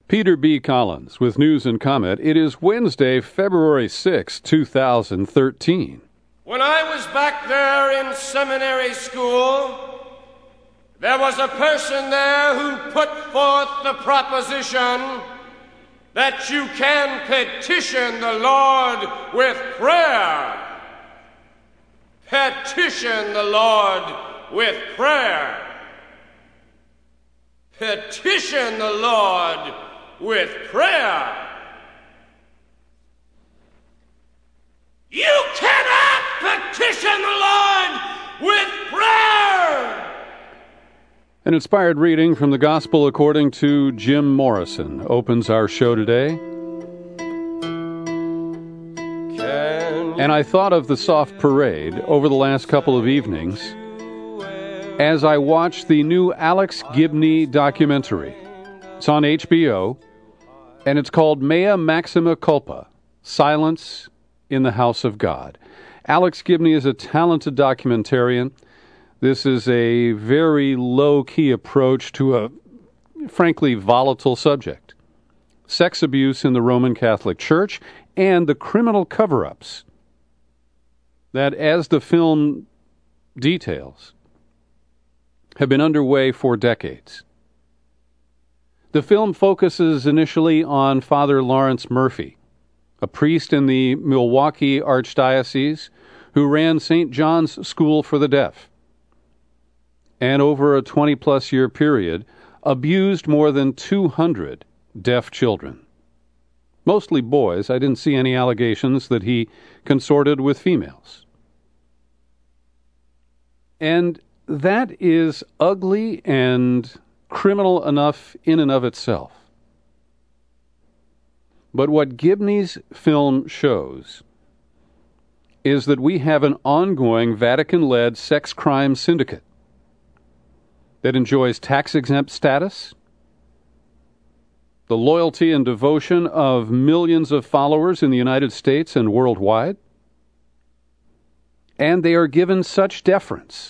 Peter B. Collins with news and comment. It is Wednesday, February 6, 2013. When I was back there in seminary school, there was a person there who put forth the proposition that you can petition the Lord with prayer. Petition the Lord with prayer. Petition the Lord with prayer. You cannot petition the Lord with prayer. An inspired reading from the Gospel according to Jim Morrison opens our show today. And I thought of the soft parade over the last couple of evenings as I watched the new Alex Gibney documentary. It's on HBO, and it's called Mea Maxima Culpa, Silence in the House of God. Alex Gibney is a talented documentarian. This is a very low-key approach to a, frankly, volatile subject. Sex abuse in the Roman Catholic Church and the criminal cover-ups that, as the film details, have been underway for decades. The film focuses initially on Father Lawrence Murphy, a priest in the Milwaukee Archdiocese who ran St. John's School for the Deaf, and over a 20-plus year period, abused more than 200 deaf children. Mostly boys. I didn't see any allegations that he consorted with females. And that is ugly and criminal enough in and of itself. But what Gibney's film shows is that we have an ongoing Vatican-led sex crime syndicate that enjoys tax-exempt status, the loyalty and devotion of millions of followers in the United States and worldwide, and they are given such deference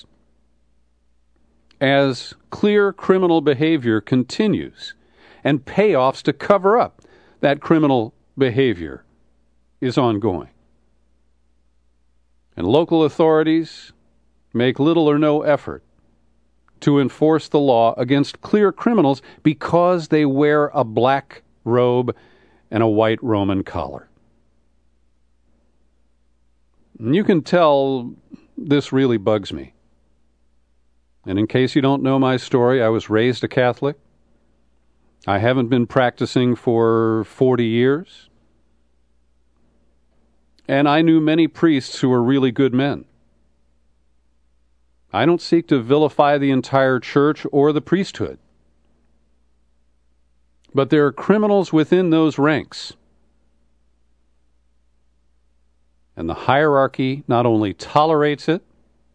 as clear criminal behavior continues and payoffs to cover up that criminal behavior is ongoing. And local authorities make little or no effort to enforce the law against clear criminals because they wear a black robe and a white Roman collar. And you can tell this really bugs me. And in case you don't know my story, I was raised a Catholic. I haven't been practicing for 40 years. And I knew many priests who were really good men. I don't seek to vilify the entire church or the priesthood. But there are criminals within those ranks. And the hierarchy not only tolerates it,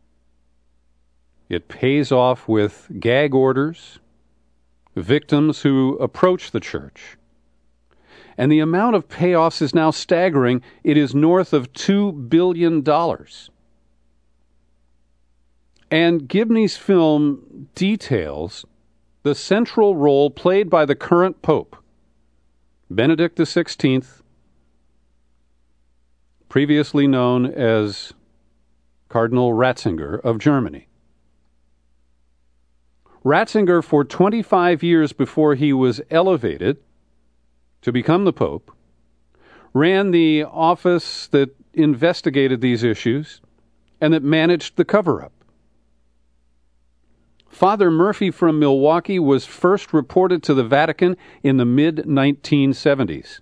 it pays off with gag orders, victims who approach the church. And the amount of payoffs is now staggering. It is north of $2 billion. And Gibney's film details the central role played by the current Pope, Benedict XVI, previously known as Cardinal Ratzinger of Germany. Ratzinger, for 25 years before he was elevated to become the Pope, ran the office that investigated these issues and that managed the cover-up. Father Murphy from Milwaukee was first reported to the Vatican in the mid-1970s.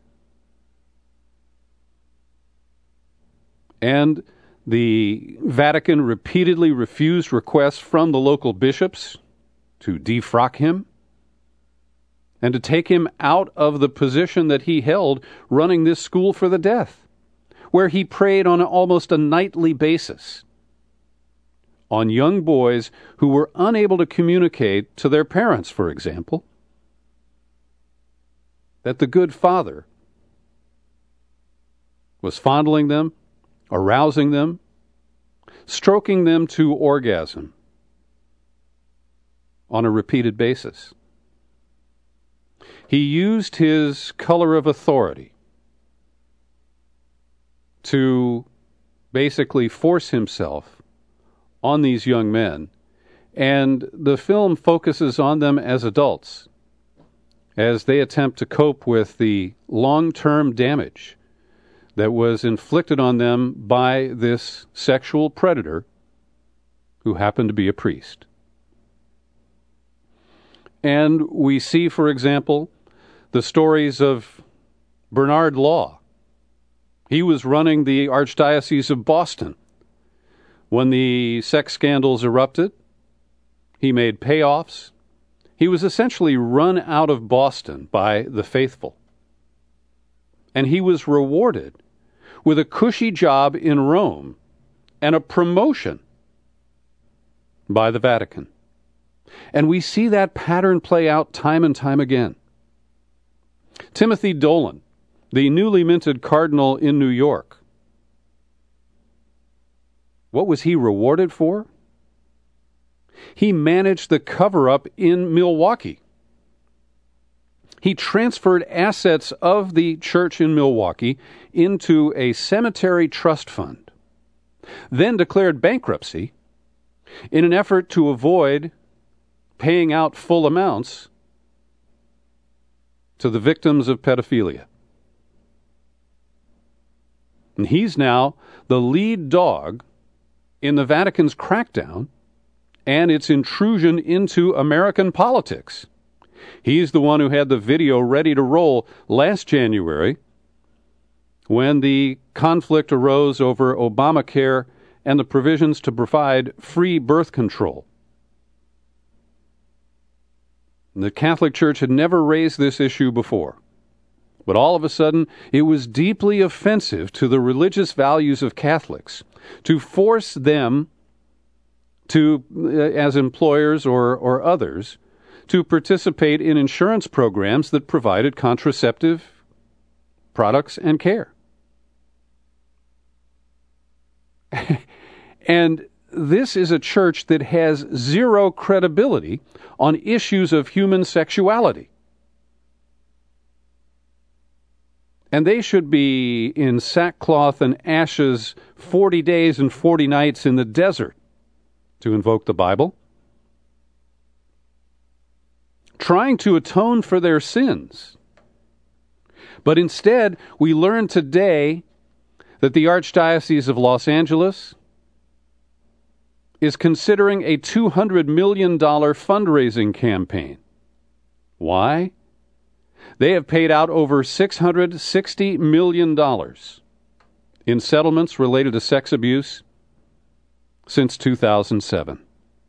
And the Vatican repeatedly refused requests from the local bishops to defrock him and to take him out of the position that he held running this school for the deaf, where he prayed on almost a nightly basis on young boys who were unable to communicate to their parents, for example, that the good Father was fondling them, arousing them, stroking them to orgasm on a repeated basis. He used his color of authority to basically force himself on these young men, and the film focuses on them as adults as they attempt to cope with the long-term damage that was inflicted on them by this sexual predator who happened to be a priest. And we see, for example, the stories of Bernard Law. He was running the Archdiocese of Boston when the sex scandals erupted. He made payoffs. He was essentially run out of Boston by the faithful. And he was rewarded with a cushy job in Rome and a promotion by the Vatican. And we see that pattern play out time and time again. Timothy Dolan, the newly minted cardinal in New York, what was he rewarded for? He managed the cover-up in Milwaukee. He transferred assets of the church in Milwaukee into a cemetery trust fund, then declared bankruptcy in an effort to avoid paying out full amounts to the victims of pedophilia. And he's now the lead dog in the Vatican's crackdown and its intrusion into American politics. He's the one who had the video ready to roll last January when the conflict arose over Obamacare and the provisions to provide free birth control. The Catholic Church had never raised this issue before, but all of a sudden it was deeply offensive to the religious values of Catholics to force them to, as employers or others, to participate in insurance programs that provided contraceptive products and care. And this is a church that has zero credibility on issues of human sexuality. And they should be in sackcloth and ashes 40 days and 40 nights in the desert, to invoke the Bible, trying to atone for their sins. But instead, we learn today that the Archdiocese of Los Angeles is considering a $200 million fundraising campaign. Why? They have paid out over $660 million in settlements related to sex abuse since 2007.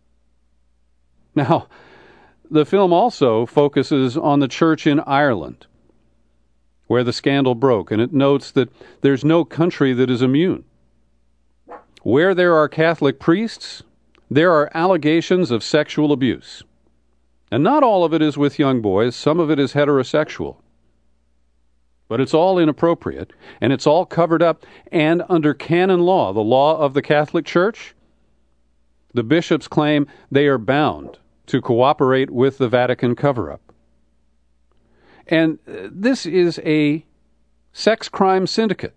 Now, the film also focuses on the church in Ireland, where the scandal broke, and it notes that there's no country that is immune. Where there are Catholic priests, there are allegations of sexual abuse. And not all of it is with young boys, some of it is heterosexual. But it's all inappropriate, and it's all covered up, and under canon law, the law of the Catholic Church, the bishops claim they are bound to cooperate with the Vatican cover-up. And this is a sex crime syndicate.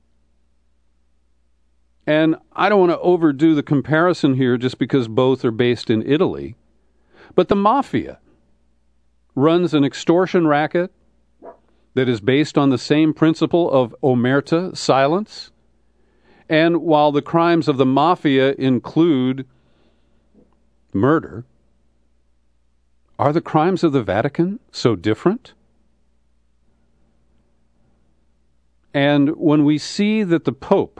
And I don't want to overdo the comparison here just because both are based in Italy, but the mafia runs an extortion racket that is based on the same principle of omerta, silence. And while the crimes of the mafia include murder, are the crimes of the Vatican so different? And when we see that the Pope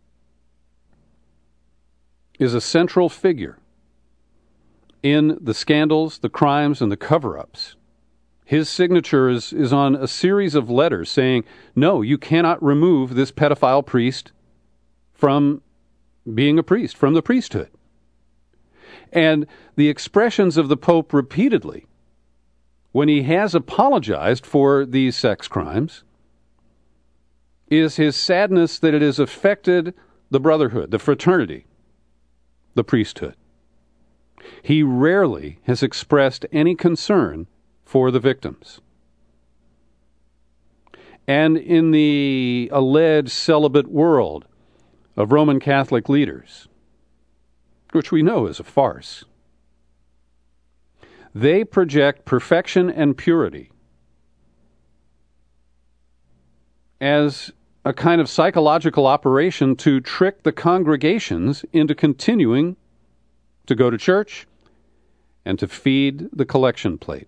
is a central figure in the scandals, the crimes, and the cover-ups, his signature is on a series of letters saying, no, you cannot remove this pedophile priest from being a priest, from the priesthood. And the expressions of the Pope repeatedly, when he has apologized for these sex crimes, is his sadness that it has affected the brotherhood, the fraternity, the priesthood. He rarely has expressed any concern for the victims. and in the alleged celibate world of Roman Catholic leaders, which we know is a farce. They project perfection and purity as a kind of psychological operation to trick the congregations into continuing to go to church and to feed the collection plate.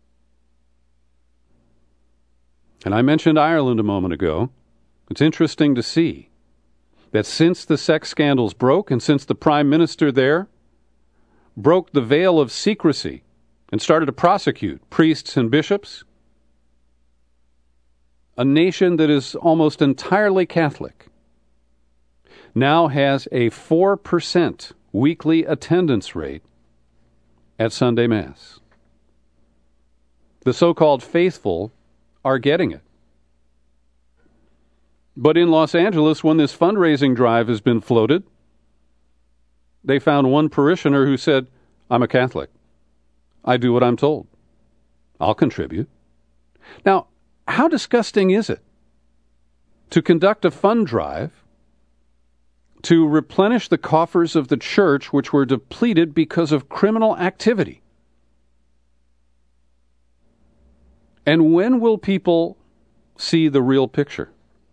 And I mentioned Ireland a moment ago. It's interesting to see that since the sex scandals broke and since the Prime Minister there broke the veil of secrecy and started to prosecute priests and bishops, a nation that is almost entirely Catholic now has a 4% weekly attendance rate at Sunday Mass. The so-called faithful are getting it. But in Los Angeles, when this fundraising drive has been floated, they found one parishioner who said, "I'm a Catholic. I do what I'm told. I'll contribute." Now, how disgusting is it to conduct a fund drive to replenish the coffers of the church, which were depleted because of criminal activity? And when will people see the real picture?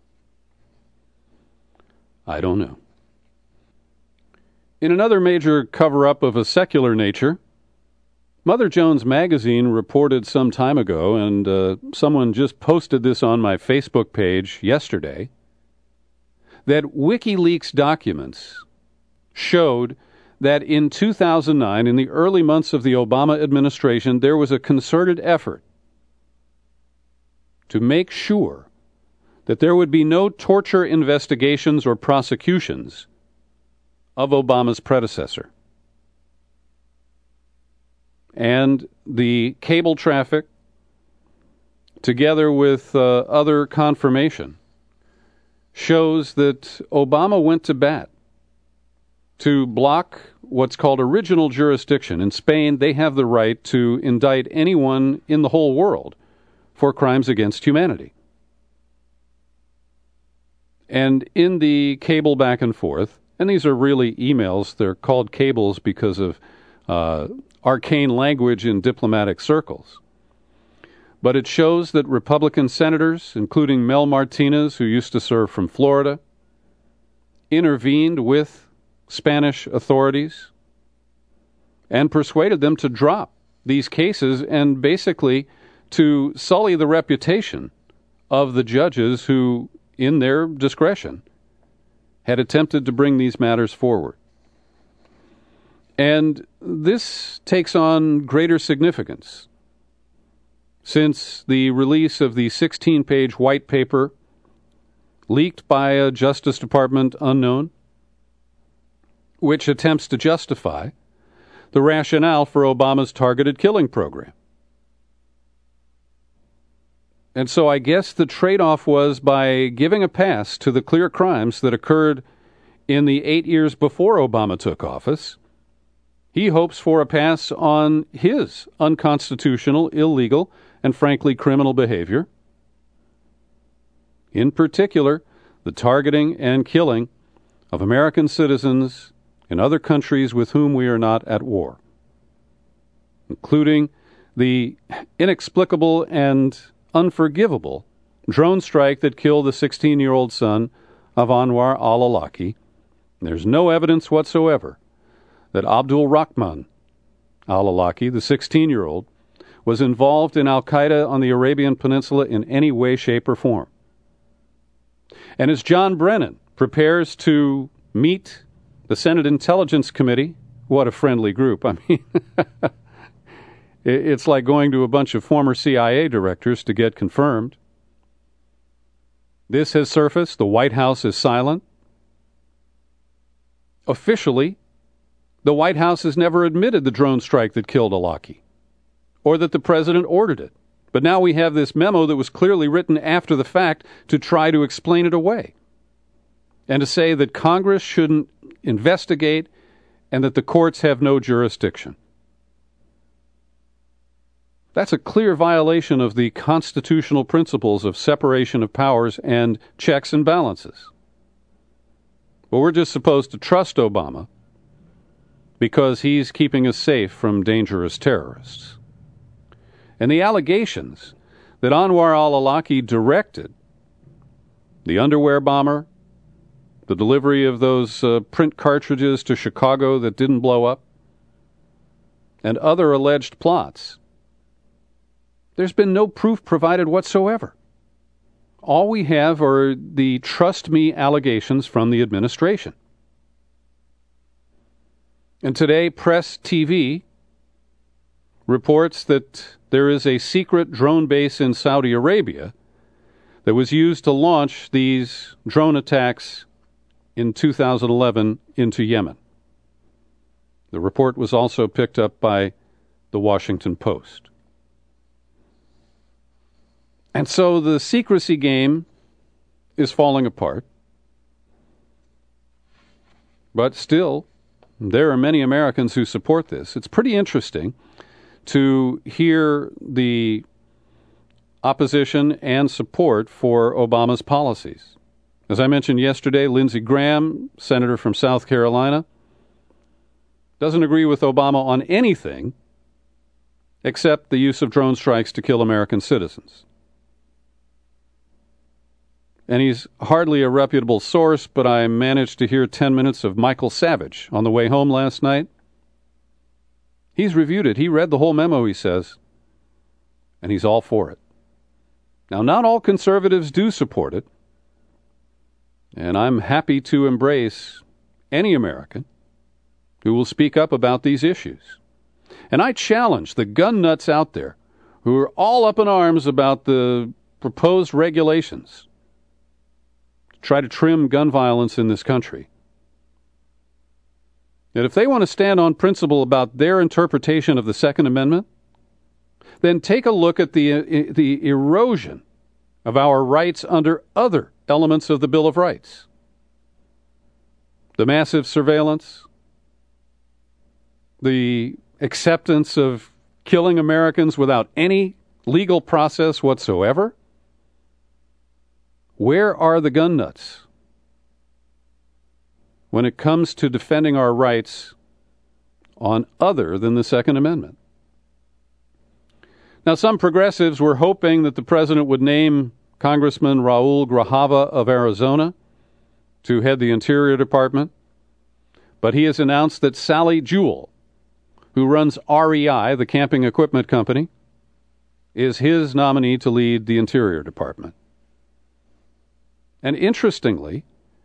I don't know. In another major cover-up of a secular nature, Mother Jones Magazine reported some time ago, and someone just posted this on my Facebook page yesterday, that WikiLeaks documents showed that in 2009, in the early months of the Obama administration, there was a concerted effort to make sure that there would be no torture investigations or prosecutions of Obama's predecessor. And the cable traffic, together with other confirmation, shows that Obama went to bat to block what's called original jurisdiction. In Spain, they have the right to indict anyone in the whole world for crimes against humanity. And in the cable back and forth, and these are really emails, they're called cables because of arcane language in diplomatic circles. But it shows that Republican senators, including Mel Martinez, who used to serve from Florida, intervened with Spanish authorities and persuaded them to drop these cases and basically to sully the reputation of the judges who, in their discretion, had attempted to bring these matters forward. And this takes on greater significance since the release of the 16-page white paper leaked by a Justice Department unknown, which attempts to justify the rationale for Obama's targeted killing program. And so I guess the trade-off was, by giving a pass to the clear crimes that occurred in the 8 years before Obama took office, he hopes for a pass on his unconstitutional, illegal, and frankly criminal behavior. In particular, the targeting and killing of American citizens in other countries with whom we are not at war, including the inexplicable and unforgivable drone strike that killed the 16-year-old son of Anwar al-Awlaki. There's no evidence whatsoever that Abdul Rahman al-Awlaki, the 16-year-old, was involved in Al-Qaeda on the Arabian Peninsula in any way, shape, or form. And as John Brennan prepares to meet the Senate Intelligence Committee, what a friendly group. I mean, it's like going to a bunch of former CIA directors to get confirmed. This has surfaced. The White House is silent. Officially, the White House has never admitted the drone strike that killed Awlaki, or that the president ordered it. But now we have this memo that was clearly written after the fact to try to explain it away, and to say that Congress shouldn't investigate and that the courts have no jurisdiction. That's a clear violation of the constitutional principles of separation of powers and checks and balances. But we're just supposed to trust Obama because he's keeping us safe from dangerous terrorists. And the allegations that Anwar al-Awlaki directed the underwear bomber, the delivery of those print cartridges to Chicago that didn't blow up, and other alleged plots, there's been no proof provided whatsoever. All we have are the trust me allegations from the administration. And today, Press TV reports that there is a secret drone base in Saudi Arabia that was used to launch these drone attacks in 2011 into Yemen. The report was also picked up by the Washington Post. And so the secrecy game is falling apart. But still, there are many Americans who support this. It's pretty interesting to hear the opposition and support for Obama's policies. As I mentioned yesterday, Lindsey Graham, senator from South Carolina, doesn't agree with Obama on anything except the use of drone strikes to kill American citizens. And he's hardly a reputable source, but I managed to hear 10 minutes of Michael Savage on the way home last night. He's reviewed it. He read the whole memo, he says, and he's all for it. Now, not all conservatives do support it, and I'm happy to embrace any American who will speak up about these issues. And I challenge the gun nuts out there who are all up in arms about the proposed regulations to try to trim gun violence in this country. And if they want to stand on principle about their interpretation of the Second Amendment, then take a look at the erosion of our rights under other elements of the Bill of Rights. The massive surveillance, the acceptance of killing Americans without any legal process whatsoever. Where are the gun nuts when it comes to defending our rights on other than the Second Amendment? Now, some progressives were hoping that the president would name Congressman Raul Grijalva of Arizona to head the Interior Department, but he has announced that Sally Jewell, who runs REI, the camping equipment company, is his nominee to lead the Interior Department. And interestingly,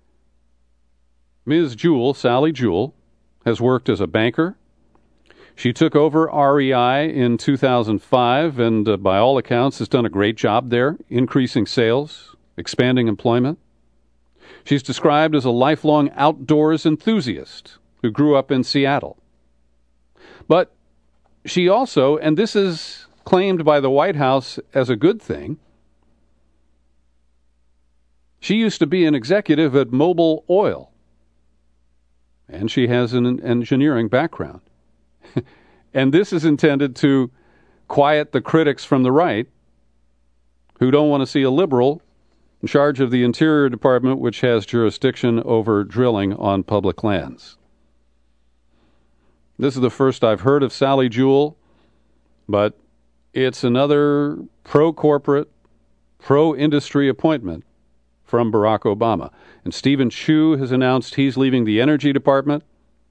Ms. Jewell, Sally Jewell, has worked as a banker. She took over REI in 2005 and, by all accounts, has done a great job there, increasing sales, expanding employment. She's described as a lifelong outdoors enthusiast who grew up in Seattle. But she also, and this is claimed by the White House as a good thing, she used to be an executive at Mobil Oil, and she has an engineering background. And this is intended to quiet the critics from the right who don't want to see a liberal in charge of the Interior Department, which has jurisdiction over drilling on public lands. This is the first I've heard of Sally Jewell, but it's another pro-corporate, pro-industry appointment from Barack Obama. And Stephen Chu has announced he's leaving the Energy Department.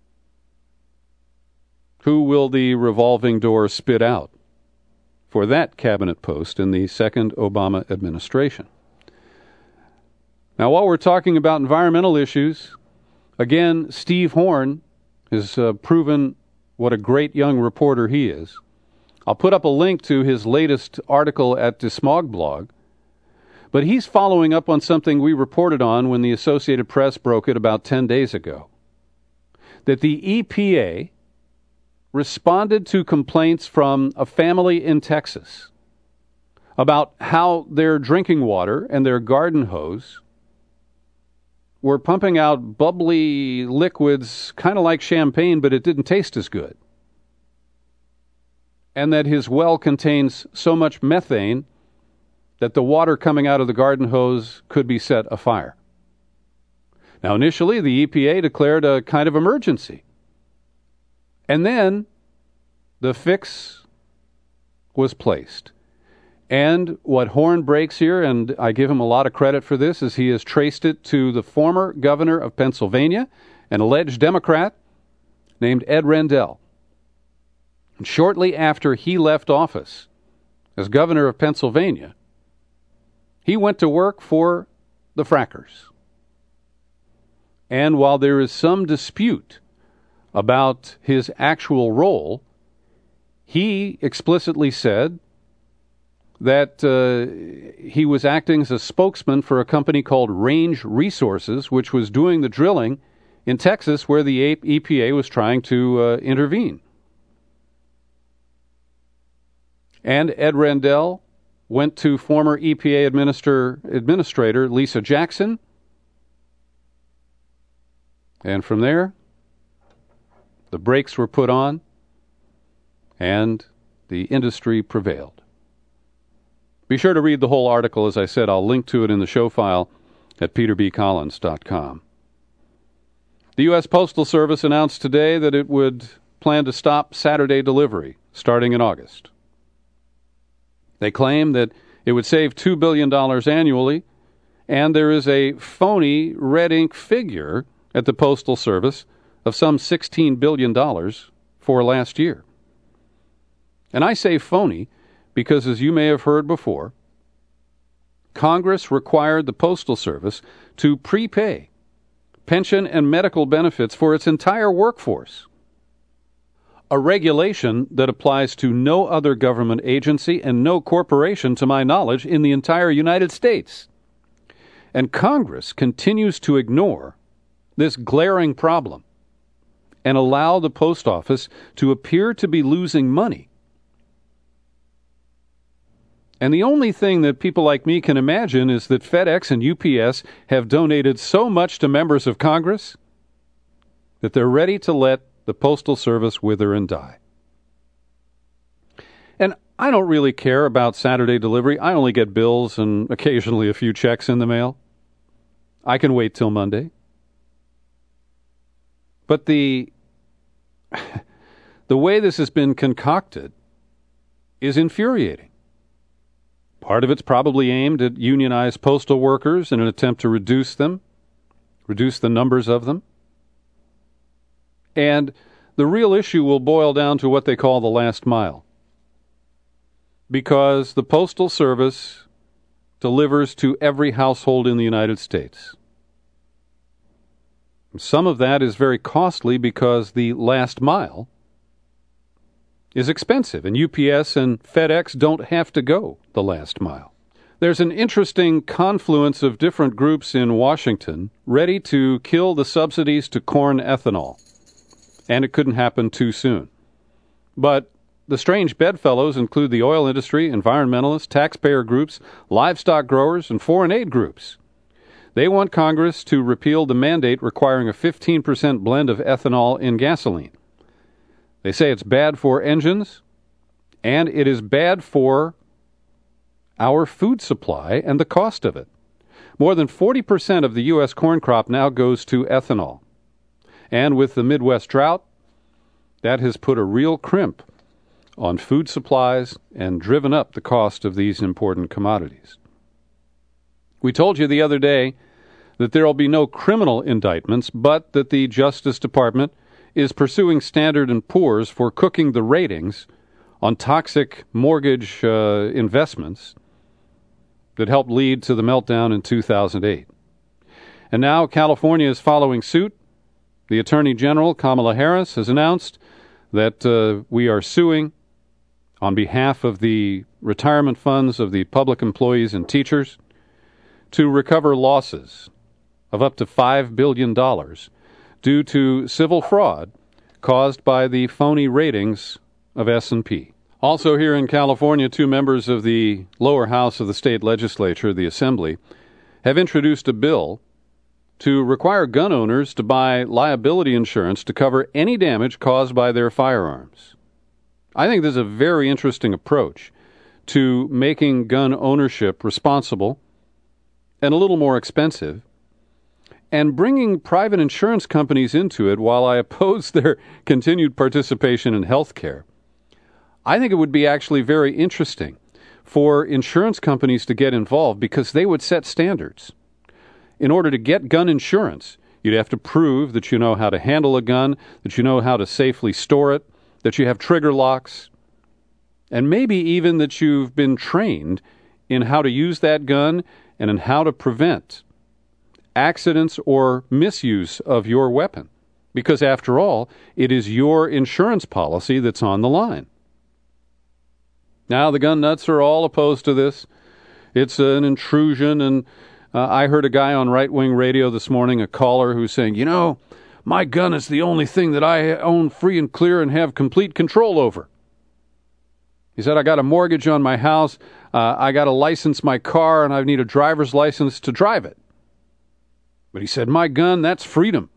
Who will the revolving door spit out for that cabinet post in the second Obama administration? Now, while we're talking about environmental issues, again, Steve Horn has proven what a great young reporter he is. I'll put up a link to his latest article at Desmog blog, but he's following up on something we reported on when the Associated Press broke it about 10 days ago, that the EPA responded to complaints from a family in Texas about how their drinking water and their garden hose were pumping out bubbly liquids, kind of like champagne, but it didn't taste as good. and that his well contains so much methane that the water coming out of the garden hose could be set afire. Now, initially, the EPA declared a kind of emergency. And then the fix was placed. And what Horn breaks here, and I give him a lot of credit for this, is he has traced it to the former governor of Pennsylvania, an alleged Democrat named Ed Rendell. And shortly after he left office as governor of Pennsylvania, he went to work for the frackers. And while there is some dispute about his actual role, he explicitly said that he was acting as a spokesman for a company called Range Resources, which was doing the drilling in Texas where the EPA was trying to intervene. And Ed Rendell went to former EPA Administrator Lisa Jackson, and from there, the brakes were put on, and the industry prevailed. Be sure to read the whole article. As I said, I'll link to it in the show file at peterbcollins.com. The U.S. Postal Service announced today that it would plan to stop Saturday delivery starting in August. They claim that it would save $2 billion annually, and there is a phony red ink figure at the Postal Service of some $16 billion for last year. And I say phony because, as you may have heard before, Congress required the Postal Service to prepay pension and medical benefits for its entire workforce, a regulation that applies to no other government agency and no corporation, to my knowledge, in the entire United States. And Congress continues to ignore this glaring problem and allow the post office to appear to be losing money. And the only thing that people like me can imagine is that FedEx and UPS have donated so much to members of Congress that they're ready to let the Postal Service wither and die. And I don't really care about Saturday delivery. I only get bills and occasionally a few checks in the mail. I can wait till Monday. But the way this has been concocted is infuriating. Part of it's probably aimed at unionized postal workers in an attempt to reduce the numbers of them. And the real issue will boil down to what they call the last mile. Because the Postal Service delivers to every household in the United States. Some of that is very costly because the last mile is expensive, and UPS and FedEx don't have to go the last mile. There's an interesting confluence of different groups in Washington ready to kill the subsidies to corn ethanol, and it couldn't happen too soon. But the strange bedfellows include the oil industry, environmentalists, taxpayer groups, livestock growers, and foreign aid groups. They want Congress to repeal the mandate requiring a 15% blend of ethanol in gasoline. They say it's bad for engines, and it is bad for our food supply and the cost of it. More than 40% of the U.S. corn crop now goes to ethanol. And with the Midwest drought, that has put a real crimp on food supplies and driven up the cost of these important commodities. We told you the other day that there will be no criminal indictments, but that the Justice Department is pursuing Standard & Poor's for cooking the ratings on toxic mortgage investments that helped lead to the meltdown in 2008. And now California is following suit. The Attorney General, Kamala Harris, has announced that we are suing on behalf of the retirement funds of the public employees and teachers to recover losses of up to $5 billion due to civil fraud caused by the phony ratings of S&P. Also here in California, two members of the lower house of the state legislature, the Assembly, have introduced a bill to require gun owners to buy liability insurance to cover any damage caused by their firearms. I think this is a very interesting approach to making gun ownership responsible and a little more expensive, and bringing private insurance companies into it while I oppose their continued participation in health care. I think it would be actually very interesting for insurance companies to get involved because they would set standards. In order to get gun insurance, you'd have to prove that you know how to handle a gun, that you know how to safely store it, that you have trigger locks, and maybe even that you've been trained in how to use that gun and in how to prevent accidents or misuse of your weapon. Because after all, it is your insurance policy that's on the line. Now, the gun nuts are all opposed to this. It's an intrusion, and I heard a guy on right-wing radio this morning, a caller, who's saying, you know, my gun is the only thing that I own free and clear and have complete control over. He said, I got a mortgage on my house, I got to license my car, and I need a driver's license to drive it. But he said, my gun, that's freedom.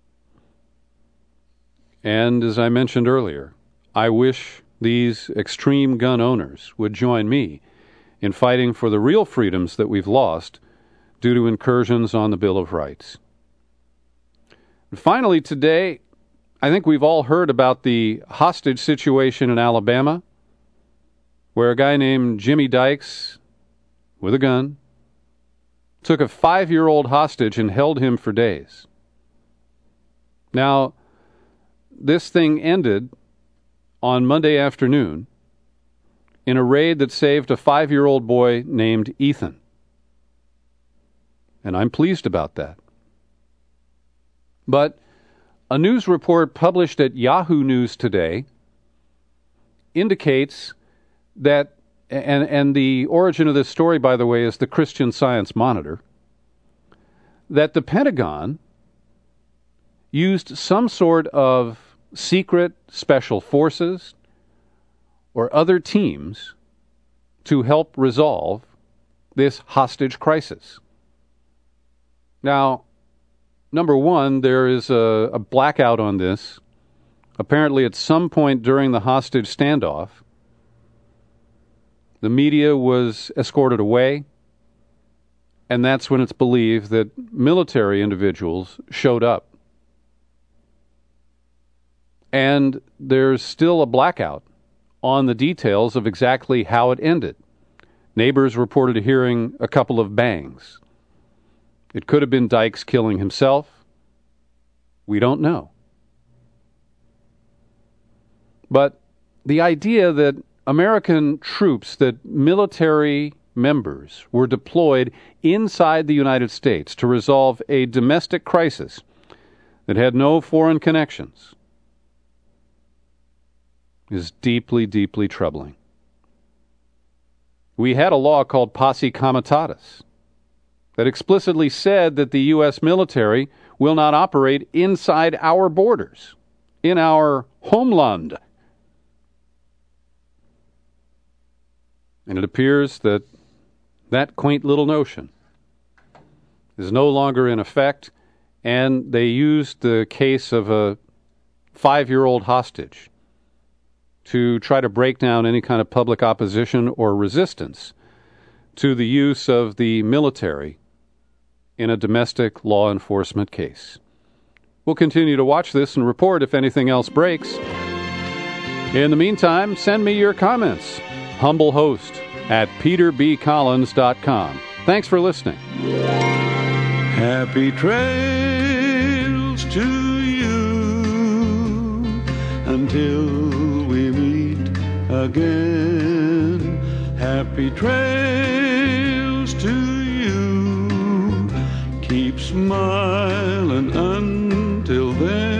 And as I mentioned earlier, I wish these extreme gun owners would join me in fighting for the real freedoms that we've lost due to incursions on the Bill of Rights. And finally, today, I think we've all heard about the hostage situation in Alabama, where a guy named Jimmy Dykes, with a gun, took a 5-year-old hostage and held him for days. Now, this thing ended on Monday afternoon in a raid that saved a 5-year-old boy named Ethan. And I'm pleased about that. But a news report published at Yahoo News today indicates that, and the origin of this story, by the way, is the Christian Science Monitor, that the Pentagon used some sort of secret special forces or other teams to help resolve this hostage crisis. Now, number one, there is a blackout on this. Apparently, at some point during the hostage standoff, the media was escorted away, and that's when it's believed that military individuals showed up. And there's still a blackout on the details of exactly how it ended. Neighbors reported hearing a couple of bangs. It could have been Dykes killing himself. We don't know. But the idea that American troops, that military members were deployed inside the United States to resolve a domestic crisis that had no foreign connections is deeply, deeply troubling. We had a law called Posse Comitatus that explicitly said that the U.S. military will not operate inside our borders, in our homeland. And it appears that that quaint little notion is no longer in effect, and they used the case of a 5-year-old hostage to try to break down any kind of public opposition or resistance to the use of the military in a domestic law enforcement case. We'll continue to watch this and report if anything else breaks. In the meantime, send me your comments. humblehost@peterbcollins.com. Thanks for listening. Happy trails to you until we meet again. Happy trails to you. Keep smiling until then.